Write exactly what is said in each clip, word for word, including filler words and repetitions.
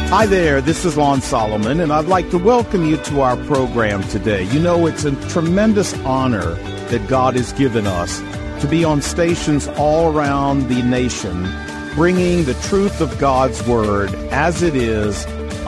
Hi there, this is Lon Solomon, and I'd like to welcome you to our program today. You know, it's a tremendous honor that God has given us to be on stations all around the nation, bringing the truth of God's Word as it is,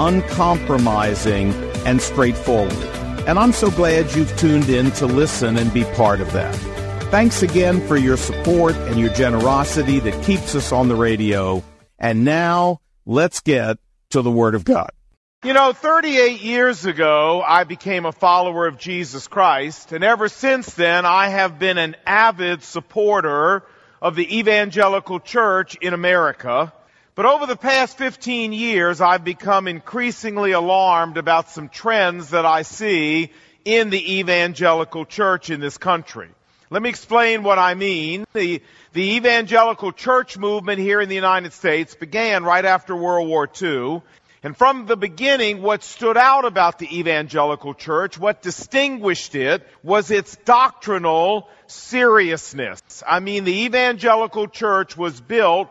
uncompromising and straightforward. And I'm so glad you've tuned in to listen and be part of that. Thanks again for your support and your generosity that keeps us on the radio. And now, let's get to the Word of God. You know, thirty-eight years ago, I became a follower of Jesus Christ, and ever since then, I have been an avid supporter of the evangelical church in America. But over the past fifteen years, I've become increasingly alarmed about some trends that I see in the evangelical church in this country. Let me explain what I mean. The, the evangelical church movement here in the United States began right after World War Two. And from the beginning, what stood out about the evangelical church, what distinguished it, was its doctrinal seriousness. I mean, the evangelical church was built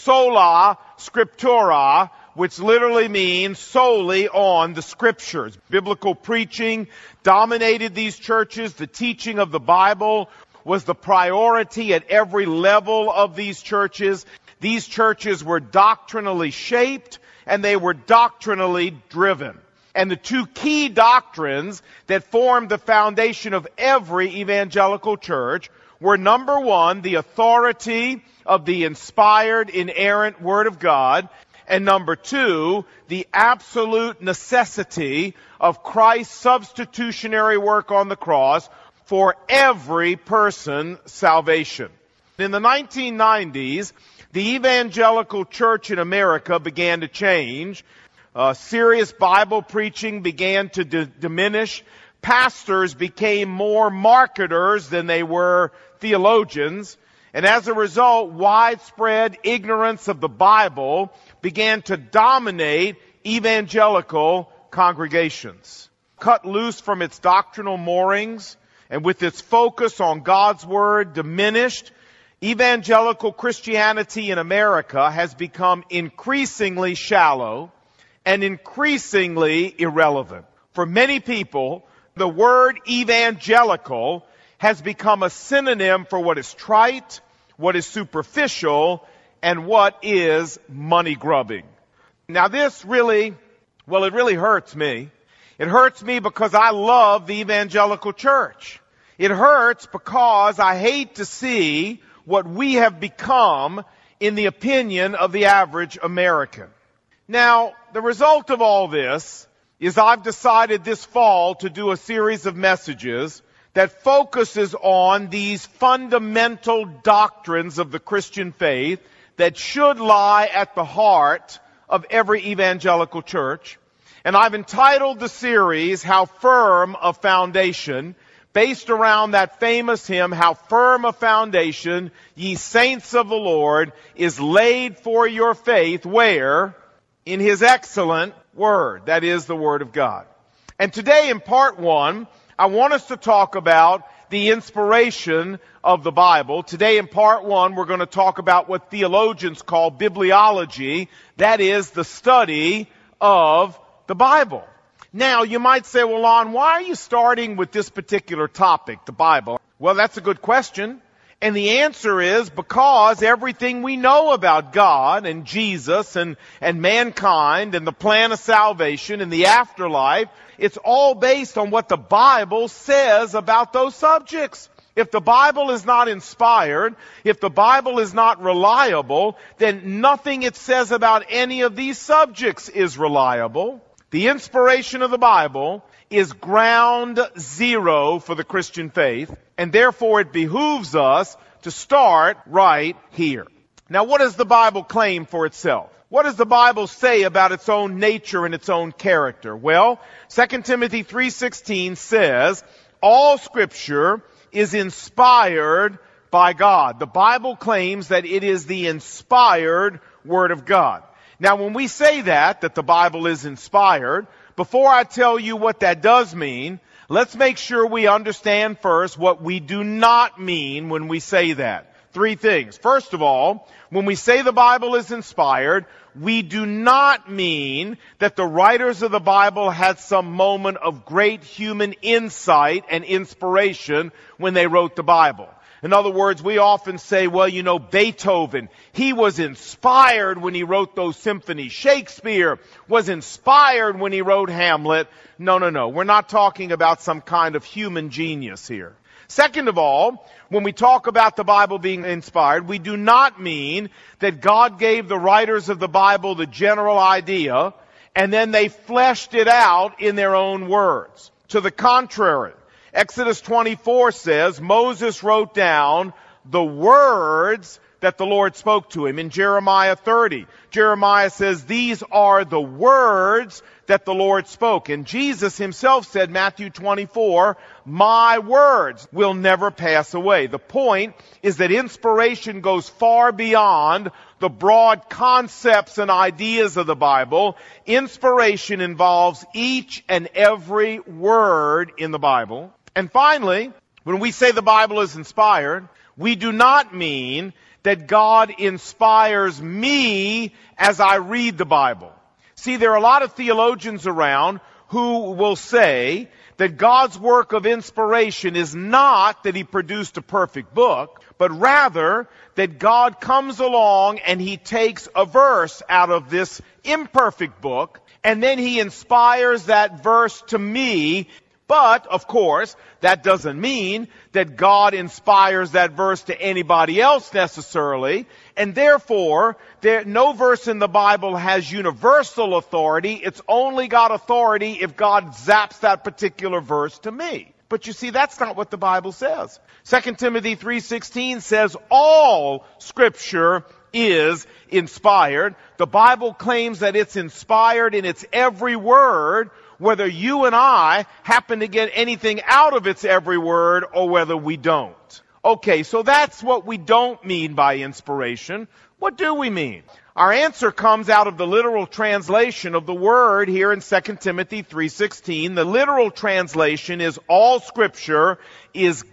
sola scriptura, which literally means solely on the Scriptures. Biblical preaching dominated these churches. The teaching of the Bible was the priority at every level of these churches. These churches were doctrinally shaped, and they were doctrinally driven. And the two key doctrines that formed the foundation of every evangelical church were, number one, the authority of the inspired, inerrant Word of God, and number two, the absolute necessity of Christ's substitutionary work on the cross for every person's salvation. In the nineteen nineties, the evangelical church in America began to change. Uh, serious Bible preaching began to d- diminish. Pastors became more marketers than they were theologians. And as a result, widespread ignorance of the Bible began to dominate evangelical congregations. Cut loose from its doctrinal moorings, and with its focus on God's Word diminished, evangelical Christianity in America has become increasingly shallow and increasingly irrelevant. For many people, the word evangelical has become a synonym for what is trite, what is superficial, and what is money grubbing. Now this really, well, it really hurts me. It hurts me because I love the evangelical church. It hurts because I hate to see what we have become in the opinion of the average American. Now, the result of all this is I've decided this fall to do a series of messages that focuses on these fundamental doctrines of the Christian faith that should lie at the heart of every evangelical church. And I've entitled the series, How Firm a Foundation, based around that famous hymn, How Firm a Foundation, Ye Saints of the Lord, is laid for your faith, where? In His excellent Word. That is the Word of God. And today in part one, I want us to talk about the inspiration of the Bible. Today in part one, we're going to talk about what theologians call bibliology. That is the study of the Bible. Now, you might say, well, Lon, why are you starting with this particular topic, the Bible? Well, that's a good question. And the answer is because everything we know about God and Jesus and, and mankind and the plan of salvation and the afterlife, it's all based on what the Bible says about those subjects. If the Bible is not inspired, if the Bible is not reliable, then nothing it says about any of these subjects is reliable. The inspiration of the Bible is ground zero for the Christian faith, and therefore it behooves us to start right here. Now, what does the Bible claim for itself? What does the Bible say about its own nature and its own character? Well, Second Timothy three sixteen says, all Scripture is inspired by God. The Bible claims that it is the inspired Word of God. Now, when we say that, that the Bible is inspired, before I tell you what that does mean, let's make sure we understand first what we do not mean when we say that. Three things. First of all, when we say the Bible is inspired, we do not mean that the writers of the Bible had some moment of great human insight and inspiration when they wrote the Bible. In other words, we often say, well, you know, Beethoven, he was inspired when he wrote those symphonies. Shakespeare was inspired when he wrote Hamlet. No, no, no. We're not talking about some kind of human genius here. Second of all, when we talk about the Bible being inspired, we do not mean that God gave the writers of the Bible the general idea and then they fleshed it out in their own words. To the contrary, Exodus twenty-four says Moses wrote down the words that the Lord spoke to him. In Jeremiah thirty, Jeremiah says these are the words that the Lord spoke. And Jesus himself said, Matthew twenty-four, my words will never pass away. The point is that inspiration goes far beyond the broad concepts and ideas of the Bible. Inspiration involves each and every word in the Bible. And finally, when we say the Bible is inspired, we do not mean that God inspires me as I read the Bible. See, there are a lot of theologians around who will say that God's work of inspiration is not that He produced a perfect book, but rather that God comes along and He takes a verse out of this imperfect book, and then He inspires that verse to me. But, of course, that doesn't mean that God inspires that verse to anybody else necessarily. And therefore, there, no verse in the Bible has universal authority. It's only got authority if God zaps that particular verse to me. But you see, that's not what the Bible says. Second Timothy three sixteen says all Scripture is inspired. The Bible claims that it's inspired in its every word, whether you and I happen to get anything out of its every word or whether we don't. Okay, so that's what we don't mean by inspiration. What do we mean? Our answer comes out of the literal translation of the word here in Second Timothy three sixteen. The literal translation is all Scripture is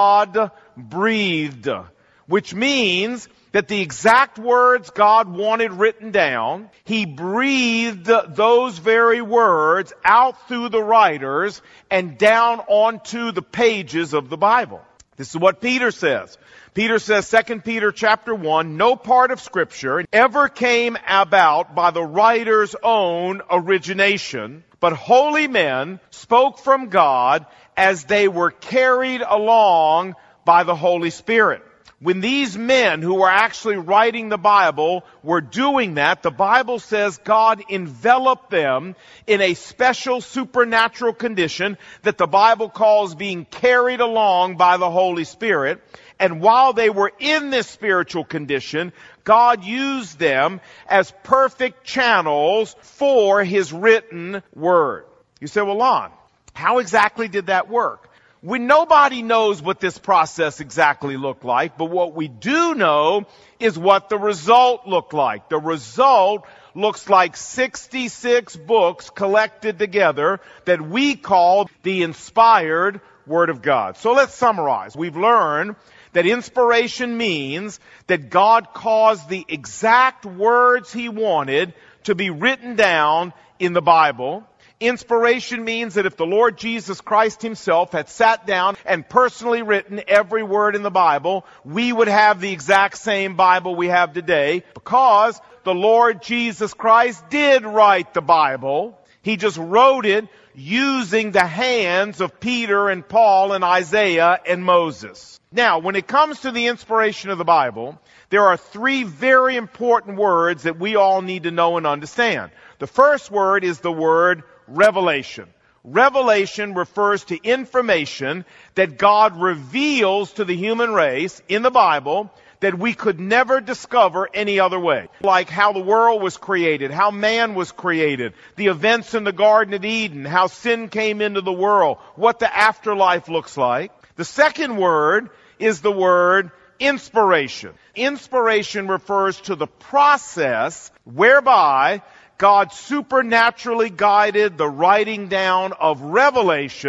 God-breathed, which means that the exact words God wanted written down, He breathed those very words out through the writers and down onto the pages of the Bible. This is what Peter says. Peter says, Second Peter chapter one, no part of Scripture ever came about by the writer's own origination, but holy men spoke from God as they were carried along by the Holy Spirit. When these men who were actually writing the Bible were doing that, the Bible says God enveloped them in a special supernatural condition that the Bible calls being carried along by the Holy Spirit. And while they were in this spiritual condition, God used them as perfect channels for His written word. You say, well, Lon, how exactly did that work? We, nobody knows what this process exactly looked like, but what we do know is what the result looked like. The result looks like sixty-six books collected together that we call the inspired Word of God. So let's summarize. We've learned that inspiration means that God caused the exact words He wanted to be written down in the Bible. Inspiration means that if the Lord Jesus Christ Himself had sat down and personally written every word in the Bible, we would have the exact same Bible we have today, because the Lord Jesus Christ did write the Bible. He just wrote it using the hands of Peter and Paul and Isaiah and Moses. Now, when it comes to the inspiration of the Bible, there are three very important words that we all need to know and understand. The first word is the word revelation. Revelation refers to information that God reveals to the human race in the Bible that we could never discover any other way. Like how the world was created, how man was created, the events in the Garden of Eden, how sin came into the world, what the afterlife looks like. The second word is the word inspiration. Inspiration refers to the process whereby God supernaturally guided the writing down of revelation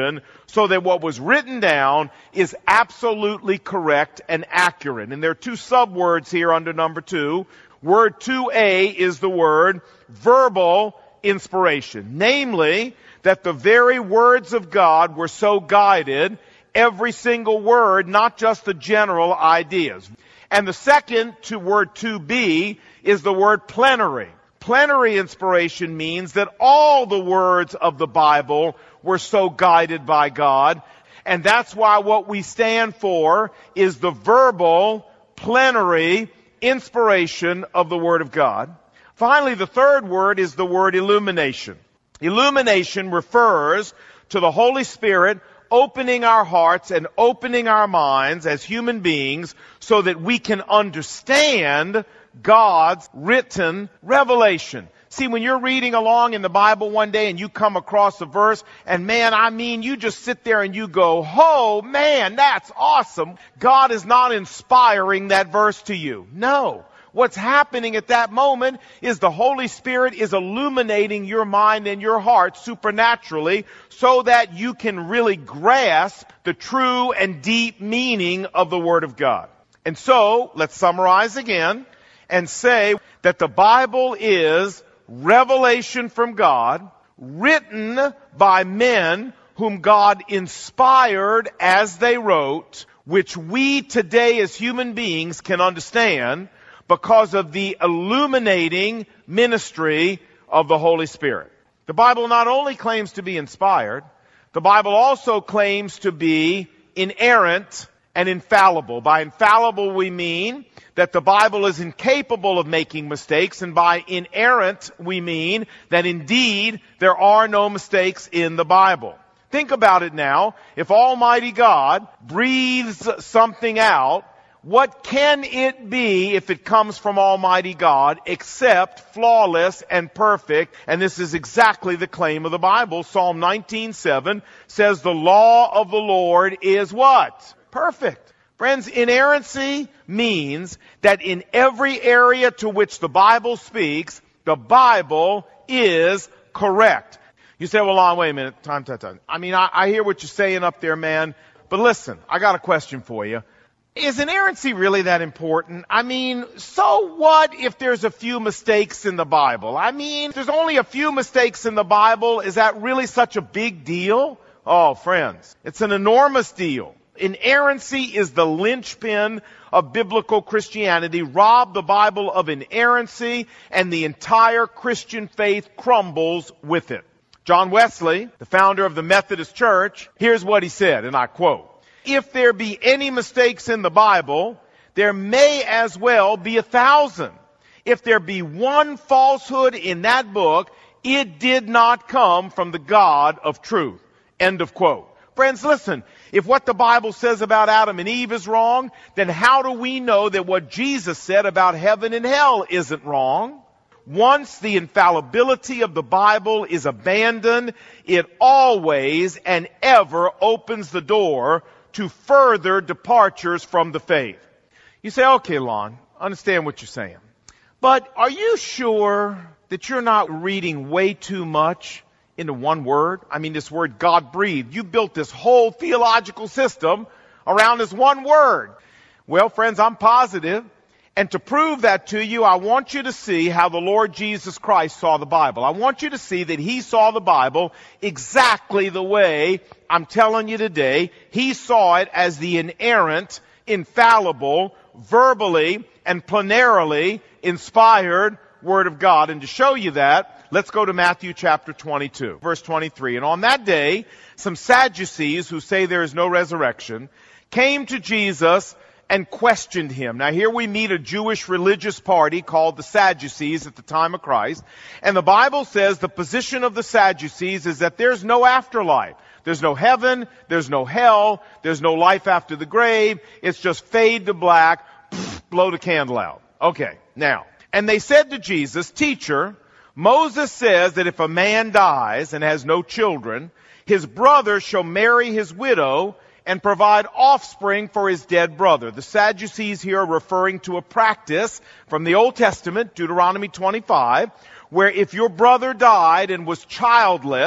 so that what was written down is absolutely correct and accurate. And there are two subwords here under number two. Word two A is the word verbal inspiration, namely that the very words of God were so guided, every single word, not just the general ideas. And the second to word two B is the word plenary. Plenary inspiration means that all the words of the Bible were so guided by God. And that's why what we stand for is the verbal, plenary inspiration of the Word of God. Finally, the third word is the word illumination. Illumination refers to the Holy Spirit opening our hearts and opening our minds as human beings so that we can understand God's written revelation. See, when you're reading along in the Bible one day and you come across a verse, and man, I mean, you just sit there and you go, oh man, that's awesome. God is not inspiring that verse to you. No. What's happening at that moment is the Holy Spirit is illuminating your mind and your heart supernaturally so that you can really grasp the true and deep meaning of the Word of God. And so, let's summarize again and say that the Bible is revelation from God, written by men whom God inspired as they wrote, which we today as human beings can understand because of the illuminating ministry of the Holy Spirit. The Bible not only claims to be inspired, the Bible also claims to be inerrant and infallible. By infallible we mean that the Bible is incapable of making mistakes, and by inerrant we mean that indeed there are no mistakes in the Bible. Think about it now. If Almighty God breathes something out, what can it be if it comes from Almighty God except flawless and perfect? And this is exactly the claim of the Bible. Psalm nineteen seven says the law of the Lord is what? Perfect. Friends, inerrancy means that in every area to which the Bible speaks, the Bible is correct. You say, well, Lon, wait a minute. Time, time, time. I mean, I, I hear what you're saying up there, man. But listen, I got a question for you. Is inerrancy really that important? I mean, so what if there's a few mistakes in the Bible? I mean, if there's only a few mistakes in the Bible, is that really such a big deal? Oh, friends, it's an enormous deal. Inerrancy is the linchpin of biblical Christianity. Rob the Bible of inerrancy, and the entire Christian faith crumbles with it. John Wesley, the founder of the Methodist Church, here's what he said, and I quote, "If there be any mistakes in the Bible, there may as well be a thousand. If there be one falsehood in that book, it did not come from the God of truth." End of quote. Friends, listen, if what the Bible says about Adam and Eve is wrong, then how do we know that what Jesus said about heaven and hell isn't wrong? Once the infallibility of the Bible is abandoned, it always and ever opens the door to further departures from the faith. You say, okay, Lon, I understand what you're saying. But are you sure that you're not reading way too much into one word? I mean, this word God breathed. You built this whole theological system around this one word. Well, friends, I'm positive. And to prove that to you, I want you to see how the Lord Jesus Christ saw the Bible. I want you to see that He saw the Bible exactly the way I'm telling you today. He saw it as the inerrant, infallible, verbally and plenarily inspired Word of God. And to show you that, let's go to Matthew chapter twenty-two, verse twenty-three. And on that day, some Sadducees, who say there is no resurrection, came to Jesus and questioned Him. Now here we meet a Jewish religious party called the Sadducees at the time of Christ. And the Bible says the position of the Sadducees is that there's no afterlife. There's no heaven, there's no hell, there's no life after the grave. It's just fade to black, pff, blow the candle out. Okay, now. And they said to Jesus, "Teacher, Moses says that if a man dies and has no children, his brother shall marry his widow and provide offspring for his dead brother." The Sadducees here are referring to a practice from the Old Testament, Deuteronomy twenty-five, where if your brother died and was childless,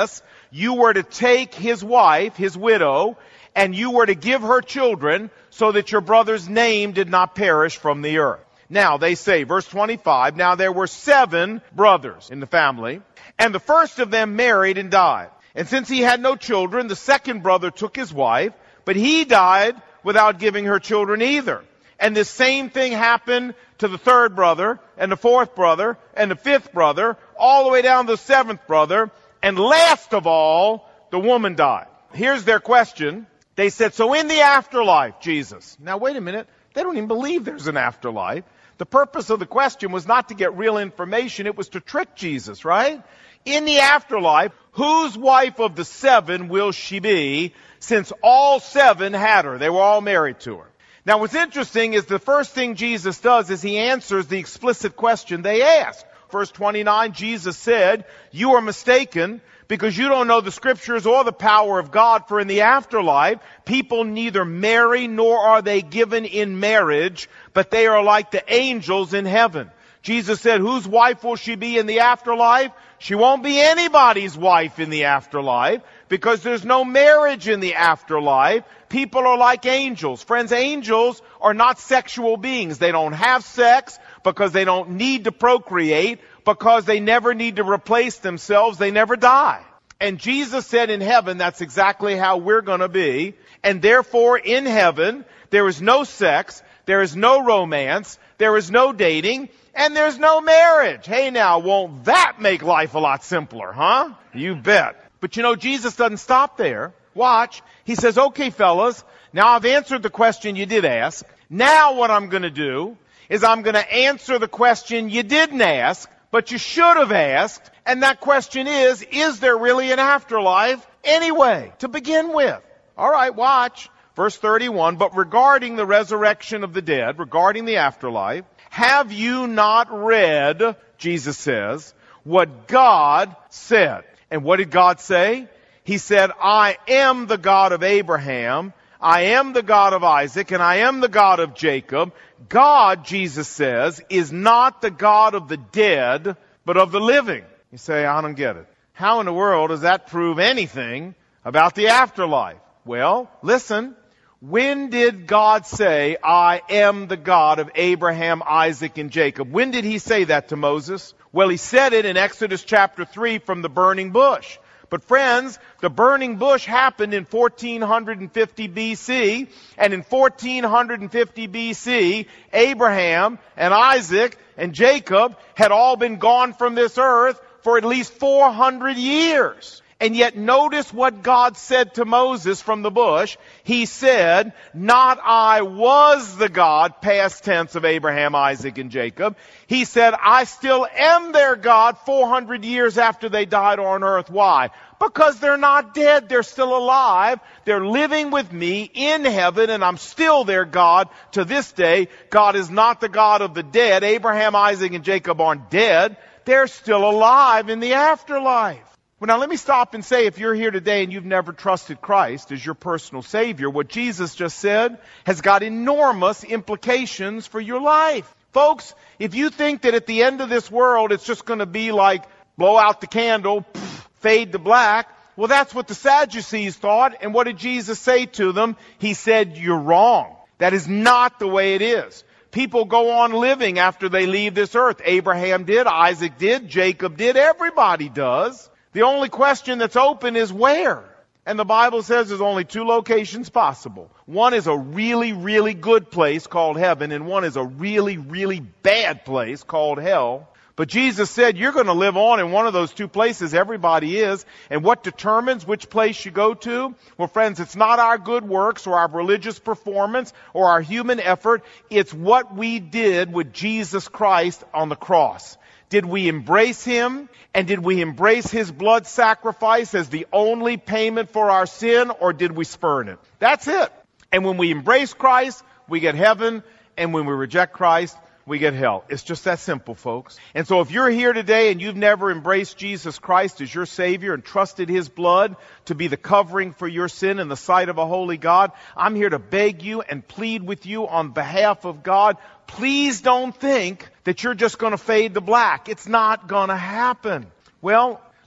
you were to take his wife, his widow, and you were to give her children so that your brother's name did not perish from the earth. Now, they say, verse twenty-five, now there were seven brothers in the family, and the first of them married and died. And since he had no children, the second brother took his wife, but he died without giving her children either. And this same thing happened to the third brother, and the fourth brother, and the fifth brother, all the way down to the seventh brother, and last of all, the woman died. Here's their question. They said, so in the afterlife, Jesus. Now wait a minute. They don't even believe there's an afterlife. The purpose of the question was not to get real information. It was to trick Jesus, right? In the afterlife, whose wife of the seven will she be, since all seven had her? They were all married to her. Now what's interesting is the first thing Jesus does is he answers the explicit question they asked. Verse twenty-nine, Jesus said, you are mistaken because you don't know the scriptures or the power of God, for in the afterlife, people neither marry nor are they given in marriage, but they are like the angels in heaven. Jesus said, whose wife will she be in the afterlife? She won't be anybody's wife in the afterlife because there's no marriage in the afterlife. People are like angels. Friends, angels are not sexual beings. They don't have sex because they don't need to procreate, because they never need to replace themselves. They never die. And Jesus said in heaven, that's exactly how we're going to be. And therefore, in heaven, there is no sex, there is no romance, there is no dating, and there's no marriage. Hey now, won't that make life a lot simpler, huh? You bet. But you know, Jesus doesn't stop there. Watch. He says, okay, fellas, now I've answered the question you did ask. Now what I'm going to do is I'm going to answer the question you didn't ask, but you should have asked. And that question is, is there really an afterlife anyway, to begin with? All right, watch. Verse thirty-one, but regarding the resurrection of the dead, regarding the afterlife, have you not read, Jesus says, what God said? And what did God say? He said, I am the God of Abraham, I am the God of Isaac, and I am the God of Jacob. God, Jesus says, is not the God of the dead, but of the living. You say, I don't get it. How in the world does that prove anything about the afterlife? Well, listen. When did God say, I am the God of Abraham, Isaac, and Jacob? When did he say that to Moses? Well, he said it in Exodus chapter three from the burning bush. But friends, the burning bush happened in fourteen fifty B C, and in fourteen fifty B C, Abraham and Isaac and Jacob had all been gone from this earth for at least four hundred years. And yet notice what God said to Moses from the bush. He said, not I was the God, past tense, of Abraham, Isaac, and Jacob. He said, I still am their God four hundred years after they died on earth. Why? Because they're not dead. They're still alive. They're living with me in heaven, and I'm still their God to this day. God is not the God of the dead. Abraham, Isaac, and Jacob aren't dead. They're still alive in the afterlife. Well, now let me stop and say, if you're here today and you've never trusted Christ as your personal Savior, what Jesus just said has got enormous implications for your life. Folks, if you think that at the end of this world it's just going to be like blow out the candle, pff, fade to black, well, that's what the Sadducees thought. And what did Jesus say to them? He said, you're wrong. That is not the way it is. People go on living after they leave this earth. Abraham did, Isaac did, Jacob did, everybody does. The only question that's open is where? And the Bible says there's only two locations possible. One is a really, really good place called heaven, and one is a really, really bad place called hell. But Jesus said you're going to live on in one of those two places. Everybody is. And what determines which place you go to? Well, friends, it's not our good works or our religious performance or our human effort. It's what we did with Jesus Christ on the cross. Did we embrace Him? And did we embrace His blood sacrifice as the only payment for our sin, or did we spurn it? That's it. And when we embrace Christ, we get heaven. And when we reject Christ, we get hell. It's just that simple, folks. And so if you're here today and you've never embraced Jesus Christ as your Savior and trusted His blood to be the covering for your sin in the sight of a holy God, I'm here to beg you and plead with you on behalf of God. Please don't think that you're just going to fade to black. It's not going to happen. Well,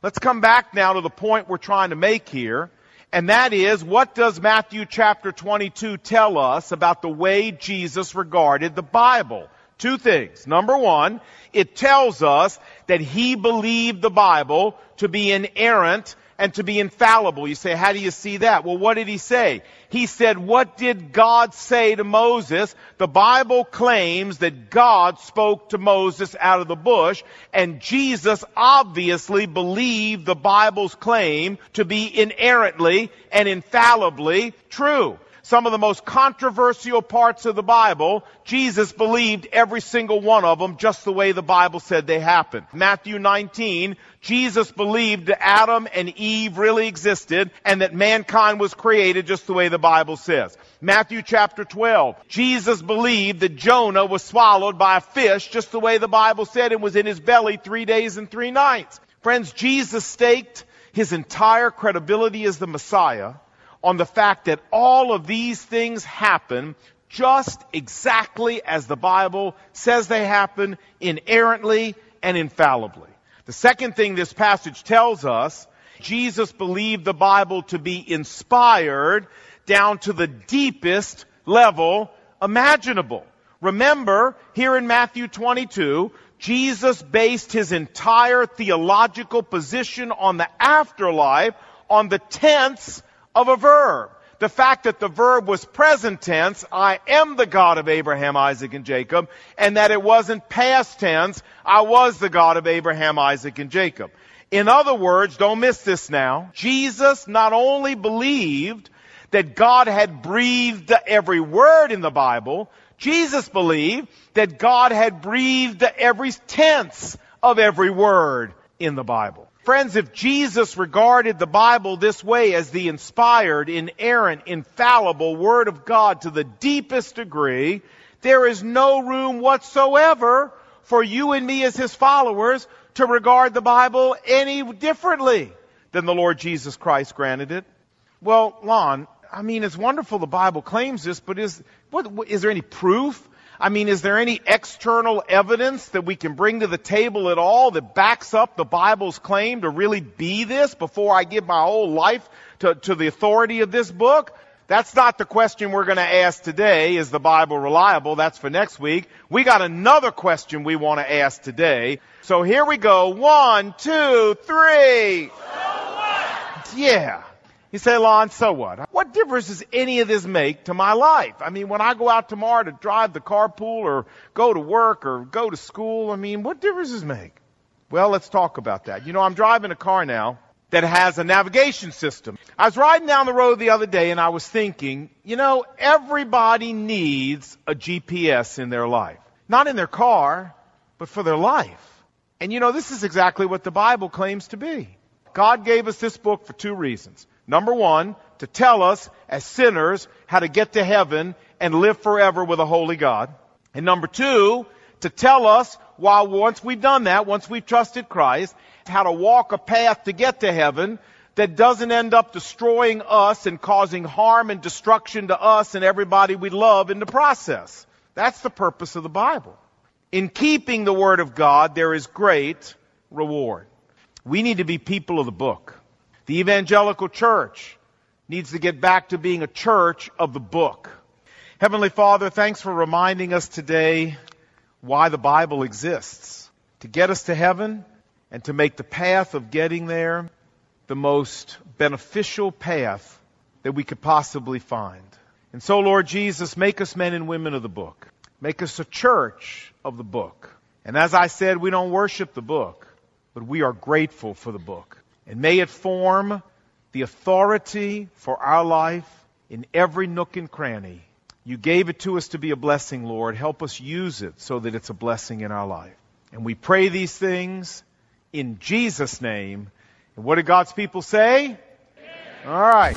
Let's come back now to the point we're trying to make here, and that is, what does Matthew chapter twenty-two tell us about the way Jesus regarded the Bible? Two things. Number one, it tells us that he believed the Bible to be inerrant and to be infallible. You say, how do you see that? Well, what did he say? He said, what did God say to Moses? The Bible claims that God spoke to Moses out of the bush, and Jesus obviously believed the Bible's claim to be inerrantly and infallibly true. Some of the most controversial parts of the Bible, Jesus believed every single one of them just the way the Bible said they happened. Matthew nineteen, Jesus believed that Adam and Eve really existed and that mankind was created just the way the Bible says. Matthew chapter twelve, Jesus believed that Jonah was swallowed by a fish just the way the Bible said and was in his belly three days and three nights. Friends, Jesus staked his entire credibility as the Messiah on the fact that all of these things happen just exactly as the Bible says they happen, inerrantly and infallibly. The second thing this passage tells us, Jesus believed the Bible to be inspired down to the deepest level imaginable. Remember, here in Matthew twenty-two, Jesus based his entire theological position on the afterlife on the tense of a verb. The fact that the verb was present tense, I am the God of Abraham, Isaac, and Jacob, and that it wasn't past tense, I was the God of Abraham, Isaac, and Jacob. In other words, don't miss this now, Jesus not only believed that God had breathed every word in the Bible, Jesus believed that God had breathed every tense of every word in the Bible. Friends, if Jesus regarded the Bible this way as the inspired, inerrant, infallible Word of God to the deepest degree, there is no room whatsoever for you and me as His followers to regard the Bible any differently than the Lord Jesus Christ granted it. Well, Lon, I mean, it's wonderful the Bible claims this, but is, what, is there any proof? I mean, is there any external evidence that we can bring to the table at all that backs up the Bible's claim to really be this before I give my whole life to, to the authority of this book? That's not the question we're going to ask today. Is the Bible reliable? That's for next week. We got another question we want to ask today. So here we go. One, two, three. So what? Yeah. You say, Lon, so what? What difference does any of this make to my life? I mean, when I go out tomorrow to drive the carpool or go to work or go to school, I mean, what difference does it make? Well, let's talk about that. You know, I'm driving a car now that has a navigation system. I was riding down the road the other day and I was thinking, you know, everybody needs a G P S in their life. Not in their car, but for their life. And you know, this is exactly what the Bible claims to be. God gave us this book for two reasons. Number one, to tell us as sinners how to get to heaven and live forever with a holy God. And number two, to tell us, while once we've done that, once we've trusted Christ, how to walk a path to get to heaven that doesn't end up destroying us and causing harm and destruction to us and everybody we love in the process. That's the purpose of the Bible. In keeping the Word of God, there is great reward. We need to be people of the book. The evangelical church needs to get back to being a church of the book. Heavenly Father, thanks for reminding us today why the Bible exists. To get us to heaven and to make the path of getting there the most beneficial path that we could possibly find. And so, Lord Jesus, make us men and women of the book. Make us a church of the book. And as I said, we don't worship the book, but we are grateful for the book. And may it form the authority for our life in every nook and cranny. You gave it to us to be a blessing, Lord. Help us use it so that it's a blessing in our life. And we pray these things in Jesus' name. And what did God's people say? Amen. All right.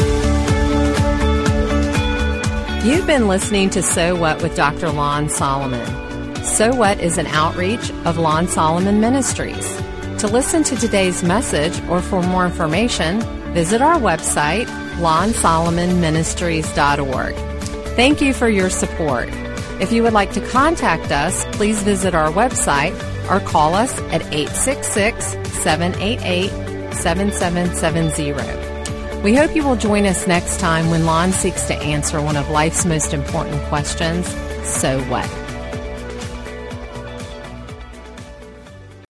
You've been listening to So What with Doctor Lon Solomon. So What is an outreach of Lon Solomon Ministries. To listen to today's message or for more information, visit our website, lon solomon ministries dot org. Thank you for your support. If you would like to contact us, please visit our website, or call us at eight six six, seven eight eight, seven seven seven zero. We hope you will join us next time when Lon seeks to answer one of life's most important questions, so what?